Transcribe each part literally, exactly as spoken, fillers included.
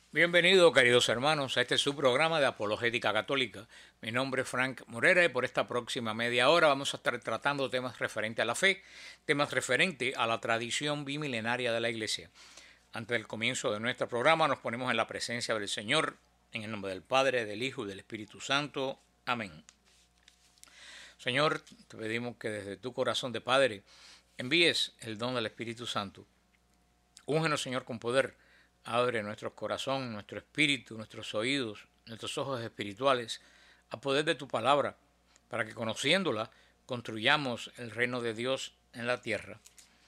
Bienvenidos, queridos hermanos, a este su programa de Apologética Católica. Mi nombre es Frank Morera y por esta próxima media hora vamos a estar tratando temas referentes a la fe, temas referentes a la tradición bimilenaria de la Iglesia. Antes del comienzo de nuestro programa nos ponemos en la presencia del Señor, en el nombre del Padre, del Hijo y del Espíritu Santo. Amén. Señor, te pedimos que desde tu corazón de Padre envíes el don del Espíritu Santo. Úngenos, Señor, con poder. Abre nuestro corazón, nuestro espíritu, nuestros oídos, nuestros ojos espirituales a poder de tu palabra, para que conociéndola construyamos el reino de Dios en la tierra.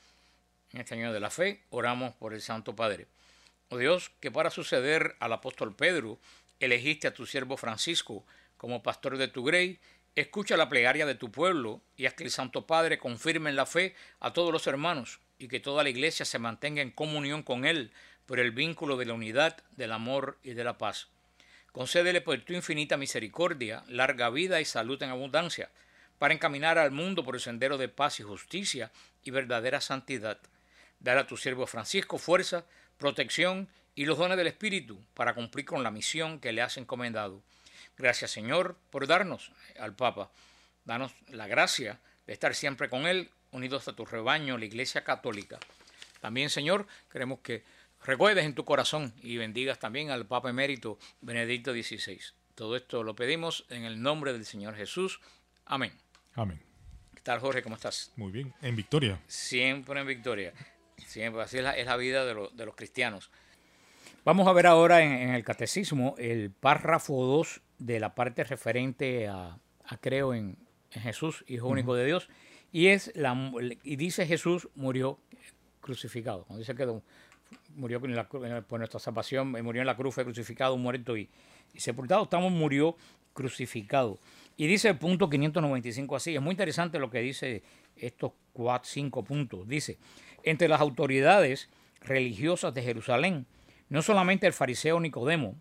En este año de la fe oramos por el Santo Padre. Oh Dios, que para suceder al apóstol Pedro elegiste a tu siervo Francisco como pastor de tu grey, escucha la plegaria de tu pueblo y haz que el Santo Padre confirme en la fe a todos los hermanos y que toda la iglesia se mantenga en comunión con él por el vínculo de la unidad, del amor y de la paz. Concédele por tu infinita misericordia larga vida y salud en abundancia, para encaminar al mundo por el sendero de paz y justicia y verdadera santidad. Dale a tu siervo Francisco fuerza, protección y los dones del Espíritu para cumplir con la misión que le has encomendado. Gracias, Señor, por darnos al Papa. Danos la gracia de estar siempre con él, unidos a tu rebaño, la Iglesia Católica. También, Señor, queremos que recuerdes en tu corazón y bendigas también al Papa Emérito Benedicto dieciséis. Todo esto lo pedimos en el nombre del Señor Jesús. Amén. Amén. ¿Qué tal, Jorge? ¿Cómo estás? Muy bien. En victoria. Siempre en victoria. Siempre. Así es la, es la vida de, lo, de los cristianos. Vamos a ver ahora en, en el Catecismo el párrafo dos de la parte referente a, a creo en, en Jesús, Hijo uh-huh. único de Dios. Y, es la, y dice Jesús murió crucificado. Cuando dice que murió en la, por nuestra salvación, murió en la cruz, fue crucificado, muerto y, y sepultado. Estamos, murió crucificado. Y dice el punto quinientos noventa y cinco así. Es muy interesante lo que dice estos cuatro, cinco puntos. Dice, entre las autoridades religiosas de Jerusalén, no solamente el fariseo Nicodemo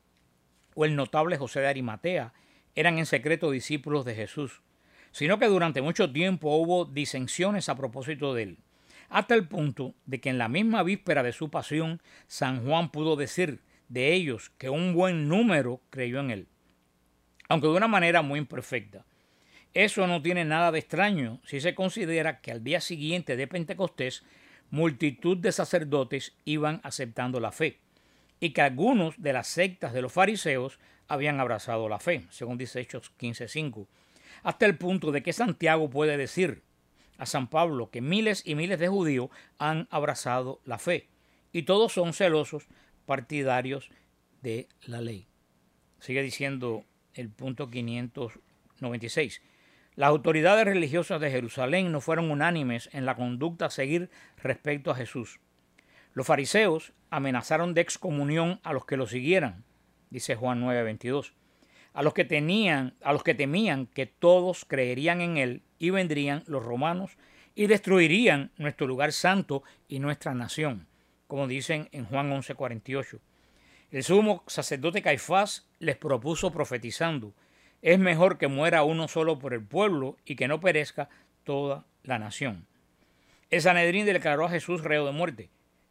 o el notable José de Arimatea eran en secreto discípulos de Jesús, sino que durante mucho tiempo hubo disensiones a propósito de él, hasta el punto de que en la misma víspera de su pasión, San Juan pudo decir de ellos que un buen número creyó en él, aunque de una manera muy imperfecta. Eso no tiene nada de extraño si se considera que al día siguiente de Pentecostés, multitud de sacerdotes iban aceptando la fe, y que algunos de las sectas de los fariseos habían abrazado la fe, según dice Hechos quince cinco, hasta el punto de que Santiago puede decir a San Pablo que miles y miles de judíos han abrazado la fe y todos son celosos partidarios de la ley. Sigue diciendo el punto quinientos noventa y seis. Las autoridades religiosas de Jerusalén no fueron unánimes en la conducta a seguir respecto a Jesús. Los fariseos amenazaron de excomunión a los que lo siguieran, dice Juan nueve veintidós. A los que tenían, a los que temían que todos creerían en él y vendrían los romanos y destruirían nuestro lugar santo y nuestra nación, como dicen en Juan once cuarenta y ocho. El sumo sacerdote Caifás les propuso profetizando: es mejor que muera uno solo por el pueblo y que no perezca toda la nación. El Sanedrín declaró a Jesús reo de muerte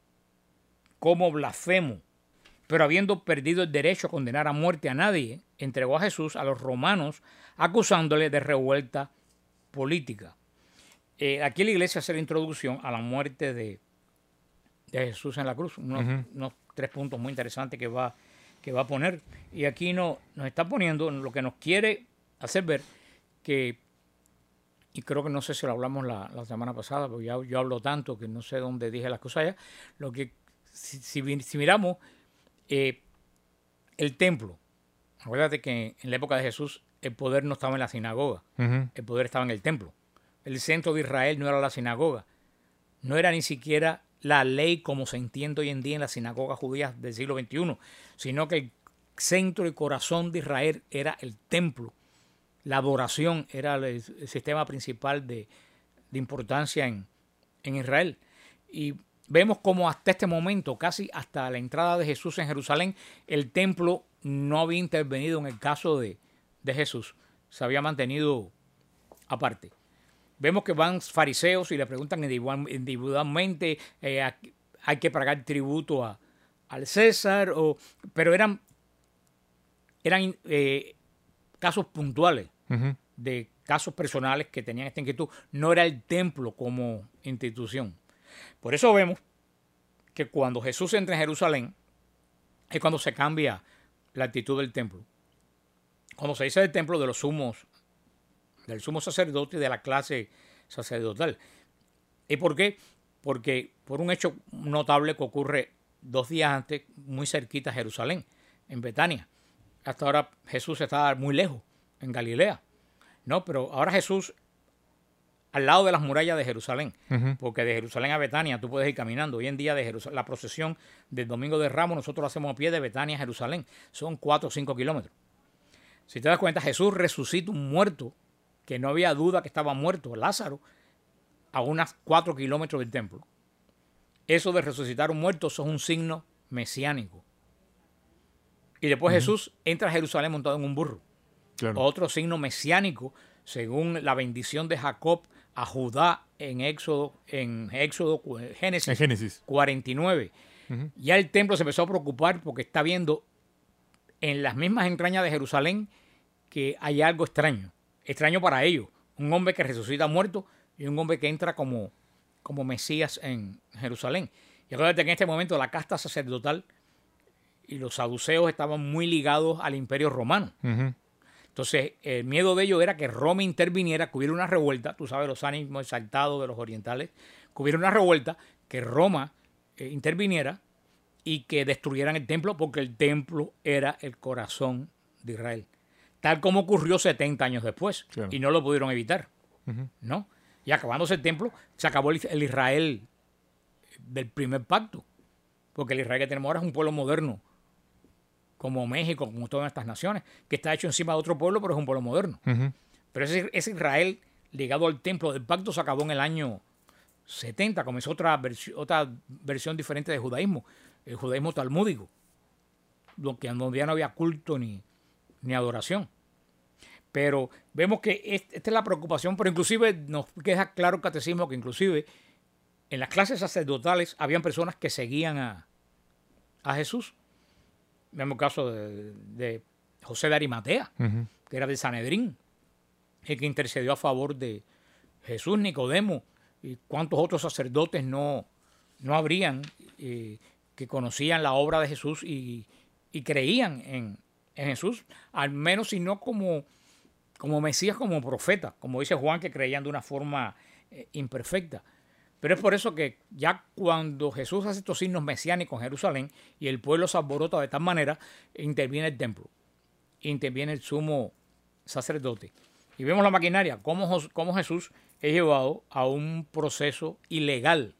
como blasfemo, pero habiendo perdido el derecho a condenar a muerte a nadie, entregó a Jesús a los romanos acusándole de revuelta política. Eh, aquí la iglesia hace la introducción a la muerte de, de Jesús en la cruz, unos, uh-huh. unos tres puntos muy interesantes que va, que va a poner. Y aquí no, nos está poniendo lo que nos quiere hacer ver que, y creo que no sé si lo hablamos la, la semana pasada, porque ya, yo hablo tanto que no sé dónde dije las cosas ya, lo que si, si, si miramos eh, el templo, acuérdate que en la época de Jesús el poder no estaba en la sinagoga, uh-huh. el poder estaba en el templo. El centro de Israel no era la sinagoga, no era ni siquiera la ley como se entiende hoy en día en las sinagogas judías del siglo veintiuno, sino que el centro y corazón de Israel era el templo. La adoración era el, el sistema principal de, de importancia en, en Israel. Y vemos como hasta este momento, casi hasta la entrada de Jesús en Jerusalén, el templo no había intervenido en el caso de, de Jesús. Se había mantenido aparte. Vemos que van fariseos y le preguntan individualmente, eh, hay que pagar tributo a, al César, o, pero eran, eran eh, casos puntuales uh-huh. de casos personales que tenían esta inquietud. No era el templo como institución. Por eso vemos que cuando Jesús entra en Jerusalén es cuando se cambia la actitud del templo. Cuando se dice del templo, de los sumos, del sumo sacerdote y de la clase sacerdotal. ¿Y por qué? Porque por un hecho notable que ocurre dos días antes, muy cerquita a Jerusalén, en Betania. Hasta ahora Jesús estaba muy lejos, en Galilea. No, pero ahora Jesús al lado de las murallas de Jerusalén, uh-huh. porque de Jerusalén a Betania tú puedes ir caminando. Hoy en día de Jerusal- la procesión del Domingo de Ramos nosotros lo hacemos a pie de Betania a Jerusalén. Son cuatro o cinco kilómetros. Si te das cuenta, Jesús resucita un muerto, que no había duda que estaba muerto, Lázaro, a unas cuatro kilómetros del templo. Eso de resucitar un muerto, eso es un signo mesiánico. Y después uh-huh. Jesús entra a Jerusalén montado en un burro. Claro. Otro signo mesiánico, según la bendición de Jacob a Judá en Éxodo, en Éxodo Génesis, en Génesis. cuarenta y nueve. Uh-huh. Ya el templo se empezó a preocupar porque está viendo en las mismas entrañas de Jerusalén que hay algo extraño. Extraño para ellos. Un hombre que resucita muerto y un hombre que entra como, como Mesías en Jerusalén. Y acuérdate que en este momento la casta sacerdotal y los saduceos estaban muy ligados al imperio romano. Uh-huh. Entonces, el miedo de ellos era que Roma interviniera, que hubiera una revuelta, tú sabes, los ánimos exaltados de los orientales, que hubiera una revuelta, que Roma eh, interviniera y que destruyeran el templo, porque el templo era el corazón de Israel. Tal como ocurrió setenta años después, claro. Y no lo pudieron evitar, uh-huh. ¿no? Y acabándose el templo, se acabó el, el Israel del primer pacto, porque el Israel que tenemos ahora es un pueblo moderno, como México, como todas estas naciones, que está hecho encima de otro pueblo, pero es un pueblo moderno. Uh-huh. Pero ese, ese Israel ligado al templo del pacto se acabó en el año setenta, comenzó otra, versi- otra versión diferente de judaísmo, el judaísmo talmúdico, donde ya no había culto ni, ni adoración. Pero vemos que esta es la preocupación, pero inclusive nos queda claro el catecismo que inclusive en las clases sacerdotales habían personas que seguían a, a Jesús. Vemos el caso de, de José de Arimatea, uh-huh. que era del Sanedrín, el que intercedió a favor de Jesús, Nicodemo, y cuántos otros sacerdotes no, no habrían eh, que conocían la obra de Jesús y, y creían en, en Jesús, al menos si no como, como Mesías, como profeta, como dice Juan, que creían de una forma eh, imperfecta. Pero es por eso que ya cuando Jesús hace estos signos mesiánicos en Jerusalén y el pueblo se alborota de tal manera, interviene el templo, interviene el sumo sacerdote. Y vemos la maquinaria, cómo, cómo Jesús es llevado a un proceso ilegal.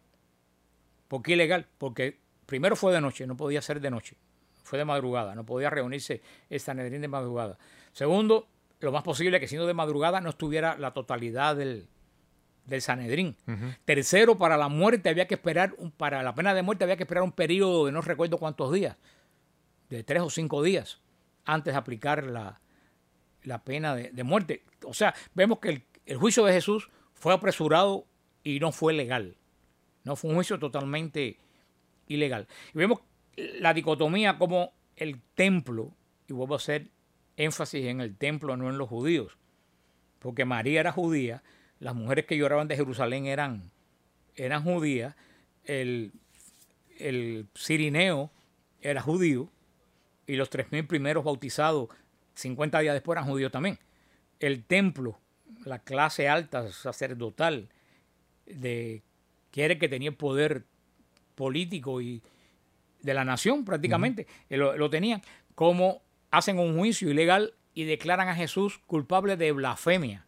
¿Por qué ilegal? Porque primero fue de noche, no podía ser de noche. Fue de madrugada, no podía reunirse el Sanedrín de madrugada. Segundo, lo más posible que siendo de madrugada no estuviera la totalidad del... del Sanedrín. Uh-huh. Tercero, para la muerte había que esperar, un, para la pena de muerte había que esperar un periodo de no recuerdo cuántos días, de tres o cinco días, antes de aplicar la, la pena de, de muerte. O sea, vemos que el, el juicio de Jesús fue apresurado y no fue legal. No fue un juicio totalmente ilegal. Y vemos la dicotomía como el templo, y vuelvo a hacer énfasis en el templo, no en los judíos, porque María era judía. Las mujeres que lloraban de Jerusalén eran, eran judías. El, el Cirineo era judío. Y los tres mil primeros bautizados cincuenta días después eran judíos también. El templo, la clase alta sacerdotal, de, que era el que tenía el poder político y de la nación prácticamente, uh-huh. lo, lo tenían, como hacen un juicio ilegal y declaran a Jesús culpable de blasfemia.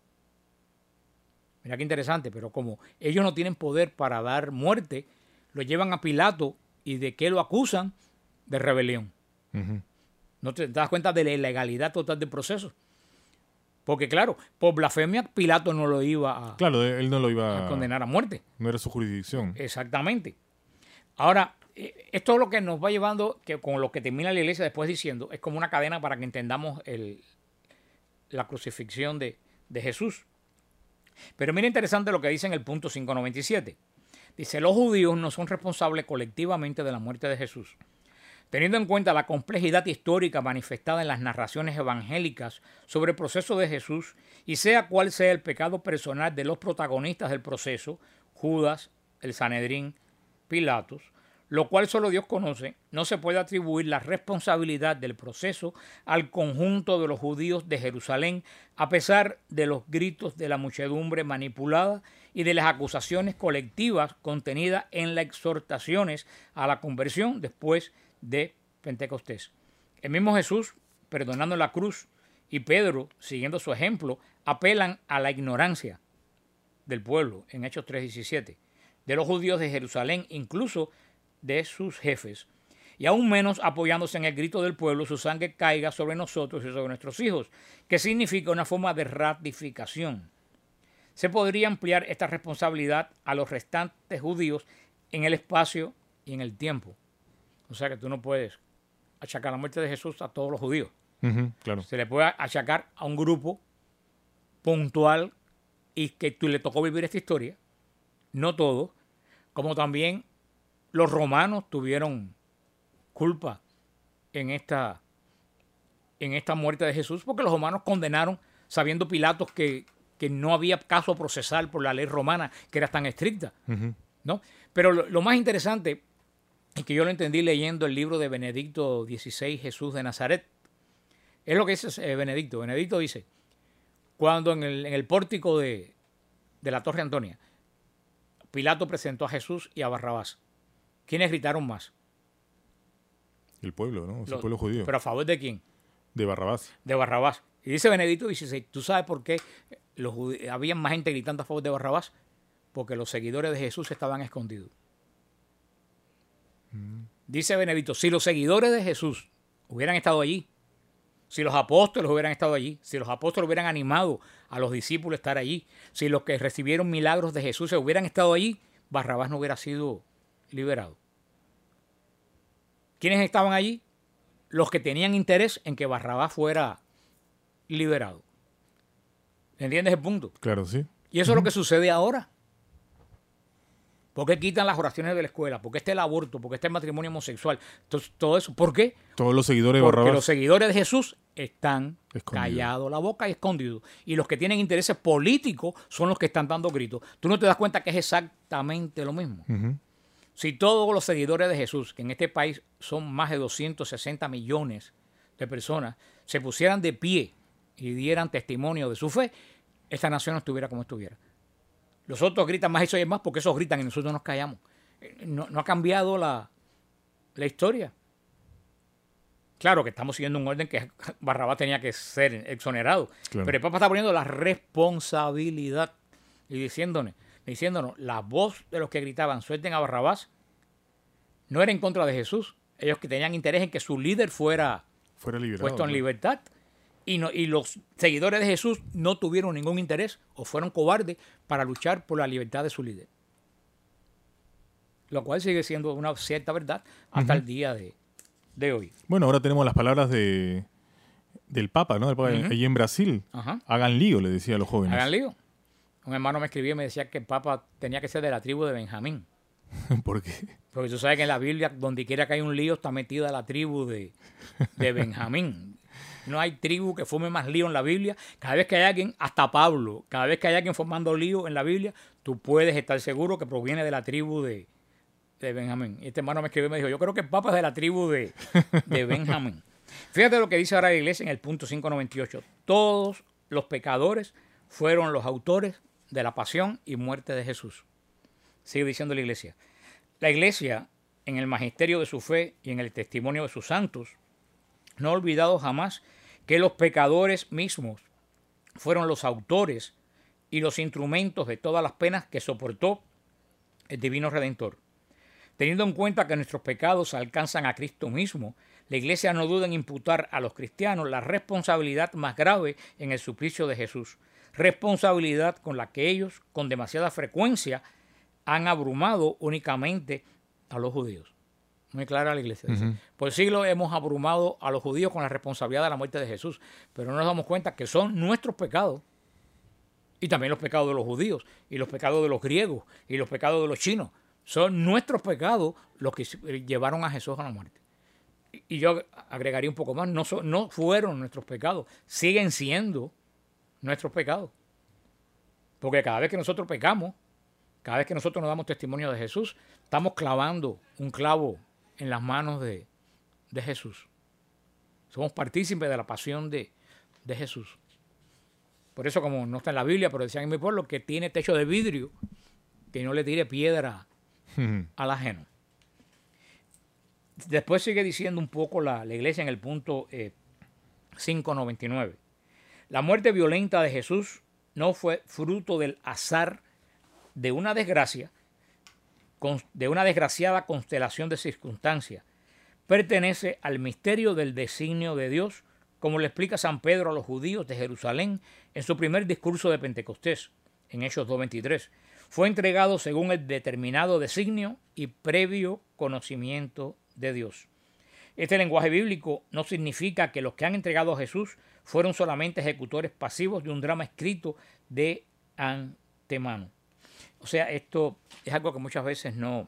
Mira qué interesante, pero como ellos no tienen poder para dar muerte, lo llevan a Pilato y ¿de qué lo acusan? De rebelión. Uh-huh. ¿No te das cuenta de la ilegalidad total del proceso? Porque claro, por blasfemia Pilato no lo iba a, claro, él no lo iba a condenar a muerte. No era su jurisdicción. Exactamente. Ahora, esto es lo que nos va llevando, que con lo que termina la iglesia después diciendo, es como una cadena para que entendamos el, la crucifixión de, de Jesús. Pero mira interesante lo que dice en el punto quinientos noventa y siete. Dice, los judíos no son responsables colectivamente de la muerte de Jesús. Teniendo en cuenta la complejidad histórica manifestada en las narraciones evangélicas sobre el proceso de Jesús y sea cual sea el pecado personal de los protagonistas del proceso, Judas, el Sanedrín, Pilatos, lo cual solo Dios conoce, no se puede atribuir la responsabilidad del proceso al conjunto de los judíos de Jerusalén, a pesar de los gritos de la muchedumbre manipulada y de las acusaciones colectivas contenidas en las exhortaciones a la conversión después de Pentecostés. El mismo Jesús, perdonando la cruz, y Pedro, siguiendo su ejemplo, apelan a la ignorancia del pueblo en Hechos tres diecisiete, de los judíos de Jerusalén, incluso de sus jefes, y aún menos apoyándose en el grito del pueblo, su sangre caiga sobre nosotros y sobre nuestros hijos, que significa una forma de ratificación. Se podría ampliar esta responsabilidad a los restantes judíos en el espacio y en el tiempo. O sea que tú no puedes achacar la muerte de Jesús a todos los judíos. Uh-huh, claro. Se le puede achacar a un grupo puntual y que tú le tocó vivir esta historia, no todos, como también los romanos tuvieron culpa en esta, en esta muerte de Jesús, porque los romanos condenaron, sabiendo Pilatos que, que no había caso procesal por la ley romana, que era tan estricta, Uh-huh. ¿no? Pero lo, lo más interesante es que yo lo entendí leyendo el libro de Benedicto dieciséis, Jesús de Nazaret. Es lo que dice eh, Benedicto. Benedicto dice, cuando en el, en el pórtico de, de la Torre Antonia, Pilato presentó a Jesús y a Barrabás. ¿Quiénes gritaron más? El pueblo, ¿no? O sea, Los- el pueblo judío. ¿Pero a favor de quién? De Barrabás. De Barrabás. Y dice Benedicto dieciséis, ¿tú sabes por qué los judí- había más gente gritando a favor de Barrabás? Porque los seguidores de Jesús estaban escondidos. Dice Benedicto, si los seguidores de Jesús hubieran estado allí, si los apóstoles hubieran estado allí, si los apóstoles hubieran animado a los discípulos a estar allí, si los que recibieron milagros de Jesús hubieran estado allí, Barrabás no hubiera sido liberado. ¿Quiénes estaban allí? Los que tenían interés en que Barrabás fuera liberado. ¿Entiendes el punto? Claro, sí. Y eso es lo que sucede ahora. ¿Por qué quitan las oraciones de la escuela? ¿Por qué está el aborto? ¿Por qué está el matrimonio homosexual? Entonces, todo eso. ¿Por qué? Todos los seguidores de Porque Barrabás. los seguidores de Jesús están Escondidos. callados la boca y escondidos. Y los que tienen intereses políticos son los que están dando gritos. Tú no te das cuenta que es exactamente lo mismo. Ujú. Si todos los seguidores de Jesús, que en este país son más de doscientos sesenta millones de personas, se pusieran de pie y dieran testimonio de su fe, esta nación no estuviera como estuviera. Los otros gritan más y se oyen más porque esos gritan y nosotros nos callamos. Eh, No, no ha cambiado la, la historia. Claro que estamos siguiendo un orden que Barrabás tenía que ser exonerado. Claro. Pero el Papa está poniendo la responsabilidad y diciéndonos, diciéndonos, la voz de los que gritaban suelten a Barrabás no era en contra de Jesús. Ellos que tenían interés en que su líder fuera Fuera liberado. puesto en ¿no? libertad. Y, no, y los seguidores de Jesús no tuvieron ningún interés o fueron cobardes para luchar por la libertad de su líder. Lo cual sigue siendo una cierta verdad hasta el día de, de hoy. Bueno, ahora tenemos las palabras de del Papa, ¿no? Del Papa Ujú. allí en Brasil. Ajá. Hagan lío, le decía a los jóvenes. Hagan lío. Un hermano me escribió y me decía que el Papa tenía que ser de la tribu de Benjamín. ¿Por qué? Porque tú sabes que en la Biblia, donde quiera que hay un lío, está metida la tribu de, de Benjamín. No hay tribu que forme más lío en la Biblia. Cada vez que hay alguien, hasta Pablo, cada vez que hay alguien formando lío en la Biblia, tú puedes estar seguro que proviene de la tribu de, de Benjamín. Y este hermano me escribió y me dijo, yo creo que el Papa es de la tribu de, de Benjamín. Fíjate lo que dice ahora la iglesia en el punto quinientos noventa y ocho. Todos los pecadores fueron los autores de la pasión y muerte de Jesús. Sigue diciendo la iglesia. La iglesia, en el magisterio de su fe y en el testimonio de sus santos, no ha olvidado jamás que los pecadores mismos fueron los autores y los instrumentos de todas las penas que soportó el Divino Redentor. Teniendo en cuenta que nuestros pecados alcanzan a Cristo mismo, la Iglesia no duda en imputar a los cristianos la responsabilidad más grave en el suplicio de Jesús, responsabilidad con la que ellos, con demasiada frecuencia, han abrumado únicamente a los judíos. Muy clara la iglesia. Dice, Ujú. por siglos hemos abrumado a los judíos con la responsabilidad de la muerte de Jesús, pero no nos damos cuenta que son nuestros pecados y también los pecados de los judíos y los pecados de los griegos y los pecados de los chinos. Son nuestros pecados los que llevaron a Jesús a la muerte. Y yo agregaría un poco más, no, so, no fueron nuestros pecados, siguen siendo nuestros pecados. Porque cada vez que nosotros pecamos, cada vez que nosotros nos damos testimonio de Jesús, estamos clavando un clavo en las manos de, de Jesús. Somos partícipes de la pasión de, de Jesús. Por eso, como no está en la Biblia, pero decían en mi pueblo, que tiene techo de vidrio, que no le tire piedra al ajeno. Después sigue diciendo un poco la, la iglesia en el punto eh, cinco noventa y nueve. La muerte violenta de Jesús no fue fruto del azar de una desgracia, de una desgraciada constelación de circunstancias. Pertenece al misterio del designio de Dios, como le explica San Pedro a los judíos de Jerusalén en su primer discurso de Pentecostés, en Hechos dos veintitrés. Fue entregado según el determinado designio y previo conocimiento de Dios. Este lenguaje bíblico no significa que los que han entregado a Jesús fueron solamente ejecutores pasivos de un drama escrito de antemano. O sea, esto es algo que muchas veces no,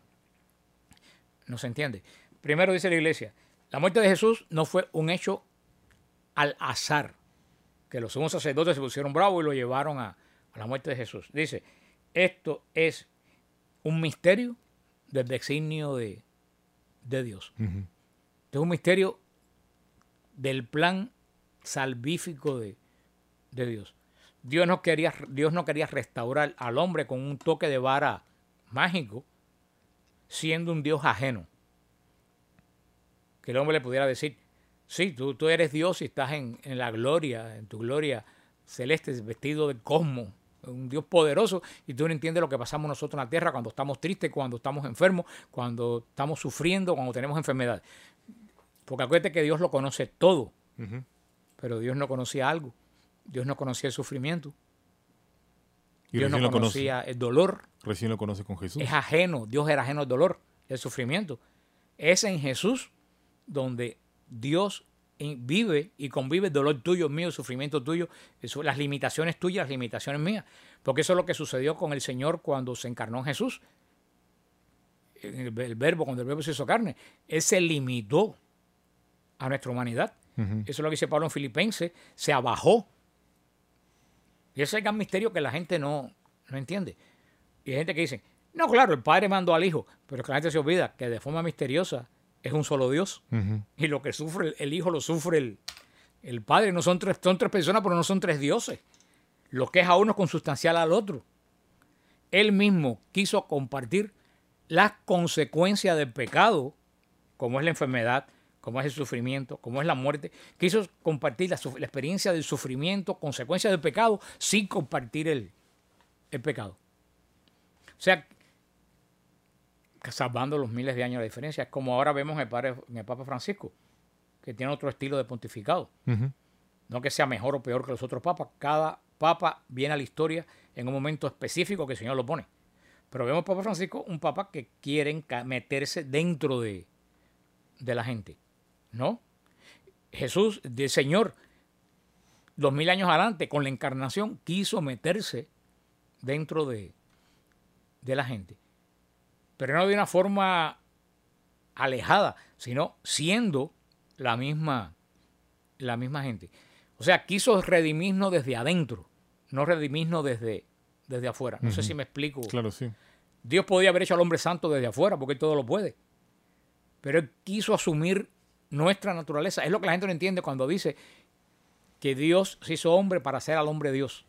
no se entiende. Primero dice la iglesia, la muerte de Jesús no fue un hecho al azar, que los sumos sacerdotes se pusieron bravos y lo llevaron a, a la muerte de Jesús. Dice, esto es un misterio del designio de, de Dios. Uh-huh. Esto es un misterio del plan salvífico de, de Dios. Dios no, quería, Dios no quería restaurar al hombre con un toque de vara mágico, siendo un Dios ajeno. Que el hombre le pudiera decir, sí, tú, tú eres Dios y estás en, en la gloria, en tu gloria celeste, vestido del cosmos, un Dios poderoso, y tú no entiendes lo que pasamos nosotros en la tierra cuando estamos tristes, cuando estamos enfermos, cuando estamos sufriendo, cuando tenemos enfermedad. Porque acuérdate que Dios lo conoce todo, uh-huh. Pero Dios no conocía algo. Dios no conocía el sufrimiento. Y Dios no conocía el dolor. Recién lo conoce con Jesús. Es ajeno. Dios era ajeno al dolor, el sufrimiento. Es en Jesús donde Dios vive y convive el dolor tuyo, mío, el sufrimiento tuyo, eso, las limitaciones tuyas, las limitaciones mías. Porque eso es lo que sucedió con el Señor cuando se encarnó en Jesús. El, el verbo, cuando el verbo se hizo carne. Él se limitó a nuestra humanidad. Uh-huh. Eso es lo que dice Pablo en Filipenses. Se abajó. Y ese es el gran misterio que la gente no, no entiende. Y hay gente que dice, no, claro, el Padre mandó al Hijo, pero es que la gente se olvida que de forma misteriosa es un solo Dios. Uh-huh. Y lo que sufre el, el Hijo lo sufre el, el Padre. No son tres, son tres personas, pero no son tres dioses. Lo que es a uno es consustancial al otro. Él mismo quiso compartir las consecuencias del pecado, como es la enfermedad, como es el sufrimiento, como es la muerte. Quiso compartir la, la experiencia del sufrimiento, consecuencias del pecado, sin compartir el, el pecado. O sea, salvando los miles de años de diferencia, es como ahora vemos en el, padre, en el Papa Francisco, que tiene otro estilo de pontificado. Uh-huh. No que sea mejor o peor que los otros papas. Cada papa viene a la historia en un momento específico que el Señor lo pone. Pero vemos Papa Francisco, un papa que quiere meterse dentro de, de la gente. ¿No? Jesús, el Señor, dos mil años adelante, con la encarnación, quiso meterse dentro de, de la gente. Pero no de una forma alejada, sino siendo la misma, la misma gente. O sea, quiso redimirnos desde adentro, no redimirnos desde, desde afuera. No uh-huh. sé si me explico. Claro, sí. Dios podía haber hecho al hombre santo desde afuera, porque él todo lo puede. Pero él quiso asumir nuestra naturaleza. Es lo que la gente no entiende cuando dice que Dios se hizo hombre para ser al hombre Dios.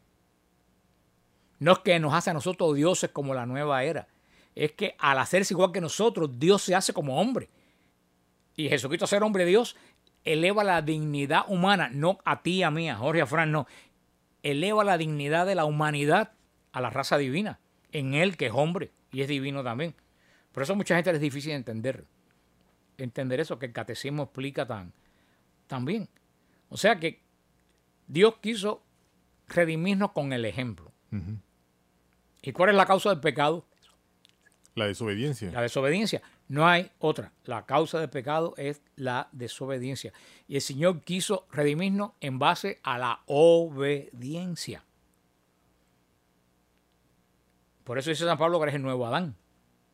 No es que nos hace a nosotros dioses como la nueva era. Es que al hacerse igual que nosotros, Dios se hace como hombre. Y Jesucristo, ser hombre Dios, eleva la dignidad humana, no a ti, a mí, a Jorge, a Fran, no. Eleva la dignidad de la humanidad a la raza divina, en Él que es hombre y es divino también. Por eso a mucha gente es difícil de entender. Entender eso que el catecismo explica tan, tan bien. O sea que Dios quiso redimirnos con el ejemplo. Uh-huh. ¿Y cuál es la causa del pecado? La desobediencia. La desobediencia. No hay otra. La causa del pecado es la desobediencia. Y el Señor quiso redimirnos en base a la obediencia. Por eso dice San Pablo que eres el nuevo Adán.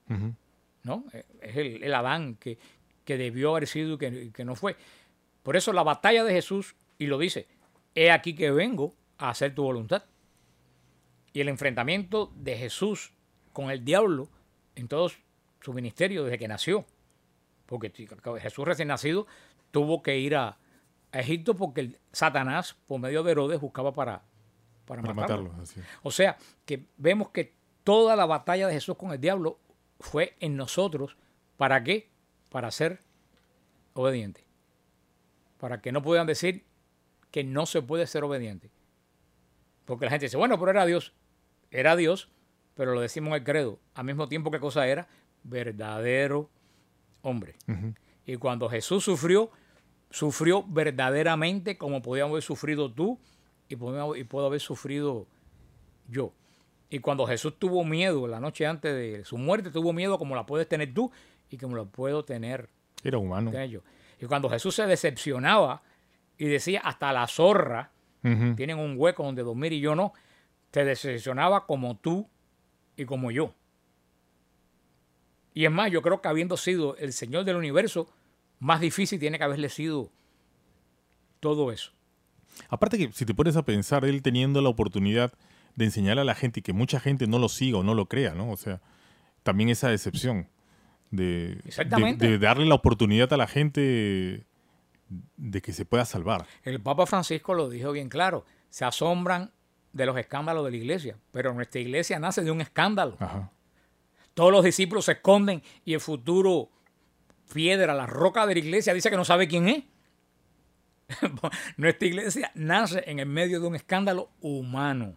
Ujú. ¿no? Es el, el Adán que, que debió haber sido y que, que no fue. Por eso la batalla de Jesús, y lo dice, he aquí que vengo a hacer tu voluntad. Y el enfrentamiento de Jesús con el diablo en todo su ministerio desde que nació. Porque Jesús recién nacido tuvo que ir a, a Egipto porque el Satanás, por medio de Herodes, buscaba para, para, Para matarlo. matarlo, así es. O sea, que vemos que toda la batalla de Jesús con el diablo fue en nosotros. ¿Para qué? Para ser obedientes. Para que no puedan decir que no se puede ser obediente. Porque la gente dice, bueno, pero era Dios. Era Dios, pero lo decimos en el credo. Al mismo tiempo, ¿qué cosa era? Verdadero hombre. Ujú. Y cuando Jesús sufrió, sufrió verdaderamente como podíamos haber sufrido tú y puedo, y puedo haber sufrido yo. Y cuando Jesús tuvo miedo la noche antes de su muerte, tuvo miedo como la puedes tener tú y como la puedo tener, Era humano. tener yo. Y cuando Jesús se decepcionaba y decía, hasta la zorra Ujú. tienen un hueco donde dormir y yo no, se decepcionaba como tú y como yo. Y es más, yo creo que habiendo sido el Señor del universo, más difícil tiene que haberle sido todo eso. Aparte que si te pones a pensar, él teniendo la oportunidad de enseñar a la gente y que mucha gente no lo siga o no lo crea, ¿no? O sea, también esa decepción de, de, Exactamente. de darle la oportunidad a la gente de que se pueda salvar. El Papa Francisco lo dijo bien claro, se asombran de los escándalos de la iglesia, pero nuestra iglesia nace de un escándalo. Ajá. Todos los discípulos se esconden y el futuro piedra, la roca de la iglesia, dice que no sabe quién es. Nuestra iglesia nace en el medio de un escándalo humano.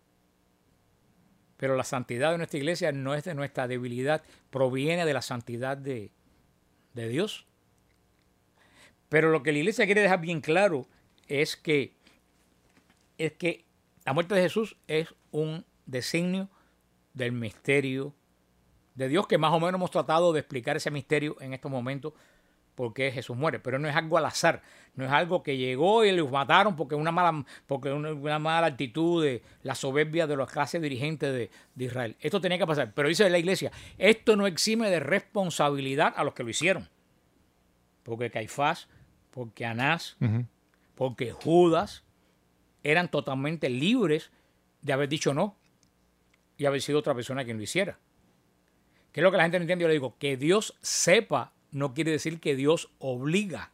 Pero la santidad de nuestra iglesia no es de nuestra debilidad, proviene de la santidad de, de Dios. Pero lo que la iglesia quiere dejar bien claro es que, es que la muerte de Jesús es un designio del misterio de Dios, que más o menos hemos tratado de explicar ese misterio en estos momentos, por qué Jesús muere. Pero no es algo al azar, no es algo que llegó y los mataron porque una mala, porque una, una mala actitud de la soberbia de las clases dirigentes de, de Israel. Esto tenía que pasar. Pero dice la iglesia, esto no exime de responsabilidad a los que lo hicieron. Porque Caifás, porque Anás, Ujú. porque Judas eran totalmente libres de haber dicho no y haber sido otra persona quien lo hiciera. ¿Qué es lo que la gente no entiende? Yo le digo, que Dios sepa no quiere decir que Dios obliga.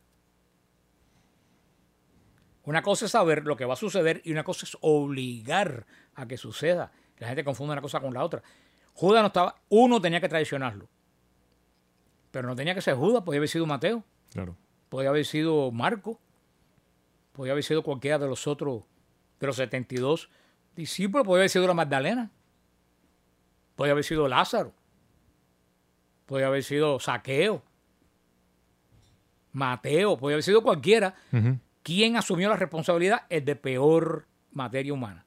Una cosa es saber lo que va a suceder y una cosa es obligar a que suceda. La gente confunde una cosa con la otra. Judas no estaba, uno tenía que traicionarlo, pero no tenía que ser Judas, podía haber sido Mateo, Claro. podía haber sido Marco, podía haber sido cualquiera de los otros, de los setenta y dos discípulos, podía haber sido la Magdalena, podía haber sido Lázaro, podía haber sido Zaqueo, Mateo, podía haber sido cualquiera. Ujú. ¿Quién asumió la responsabilidad? El de peor materia humana.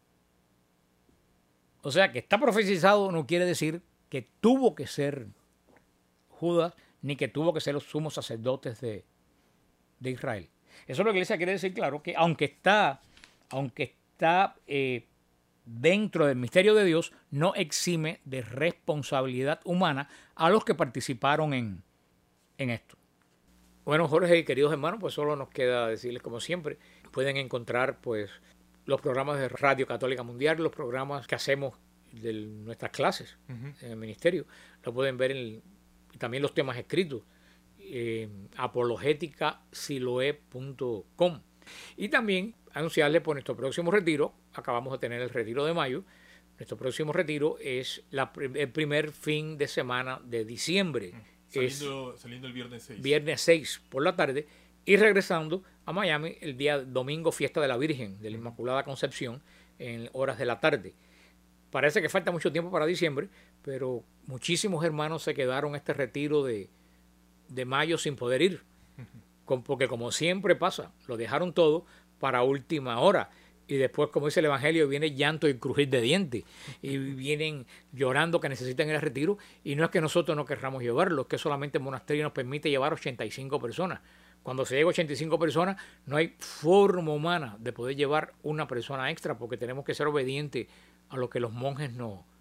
O sea, que está profetizado no quiere decir que tuvo que ser Judas, ni que tuvo que ser los sumos sacerdotes de, de Israel. Eso es lo que la iglesia quiere decir, claro, que aunque está, aunque está eh, dentro del misterio de Dios, no exime de responsabilidad humana a los que participaron en, en esto. Bueno, Jorge y queridos hermanos, pues solo nos queda decirles, como siempre, pueden encontrar pues los programas de Radio Católica Mundial, los programas que hacemos de nuestras clases Ujú. en el ministerio, lo pueden ver en el, también los temas escritos en apologética siloe punto com. Y también anunciarles por nuestro próximo retiro, acabamos de tener el retiro de mayo, nuestro próximo retiro es la, el primer fin de semana de diciembre. Saliendo, es saliendo el viernes seis. Viernes seis por la tarde y regresando a Miami el día domingo, fiesta de la Virgen de la Inmaculada Concepción en horas de la tarde. Parece que falta mucho tiempo para diciembre, pero muchísimos hermanos se quedaron este retiro de, de mayo sin poder ir, con, porque como siempre pasa, lo dejaron todo para última hora. Y después, como dice el Evangelio, viene llanto y crujir de dientes. Y vienen llorando que necesitan ir al retiro. Y no es que nosotros no querramos llevarlo, es que solamente el monasterio nos permite llevar ochenta y cinco personas. Cuando se llega a ochenta y cinco personas, no hay forma humana de poder llevar una persona extra, porque tenemos que ser obedientes a lo que los monjes nos,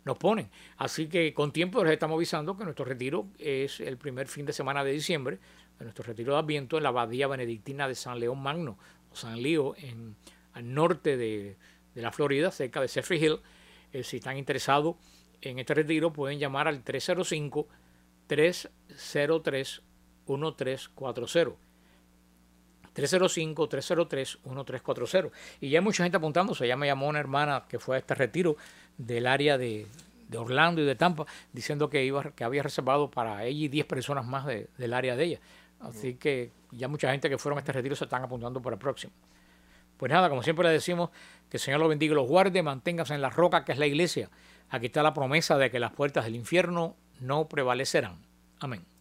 nos ponen. Así que con tiempo les estamos avisando que nuestro retiro es el primer fin de semana de diciembre, de nuestro retiro de Adviento en la Abadía Benedictina de San León Magno, o San Lío, en, al norte de, de la Florida, cerca de Zephyrhills Hill. Eh, si están interesados en este retiro, pueden llamar al tres cero cinco, tres cero tres, uno tres cuatro cero. tres cero cinco, tres cero tres, uno tres cuatro cero. Y ya hay mucha gente apuntándose. Ya me llamó una hermana que fue a este retiro del área de, de Orlando y de Tampa, diciendo que iba que había reservado para ella y diez personas más de, del área de ella. Así que ya mucha gente que fueron a este retiro se están apuntando para el próximo. Pues nada, como siempre le decimos, que el Señor los bendiga y los guarde, manténganse en la roca que es la iglesia. Aquí está la promesa de que las puertas del infierno no prevalecerán. Amén.